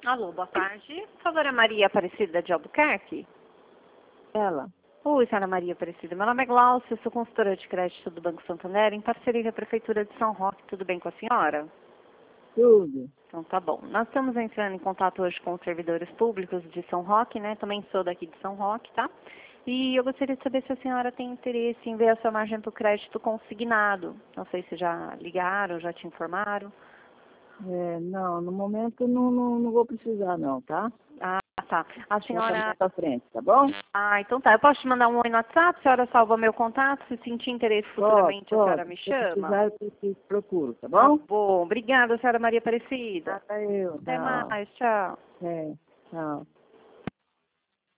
Alô, boa tarde. Por favor, é Maria Aparecida de Albuquerque? Ela. Oi, senhora Maria Aparecida. Meu nome é Glaucia, eu sou consultora de crédito do Banco Santander, em parceria com a Prefeitura de São Roque. Tudo bem com a senhora? Tudo. Então tá bom. Nós estamos entrando em contato hoje com os servidores públicos de São Roque, né? Também sou daqui de São Roque, tá? E eu gostaria de saber se a senhora tem interesse em ver a sua margem para o crédito consignado. Não sei se já ligaram, já te informaram. Não, no momento não vou precisar não, tá? Ah, tá. A Deixa senhora... mais pra frente, tá bom? Ah, então tá. Eu posso te mandar um oi no WhatsApp? A senhora salva meu contato. Se sentir interesse futuramente, a senhora me Se eu chama? precisar, eu te procuro, tá Tá bom? bom. Obrigada, senhora Maria Aparecida. Eu. Até Tchau. mais. Tchau. É, tchau.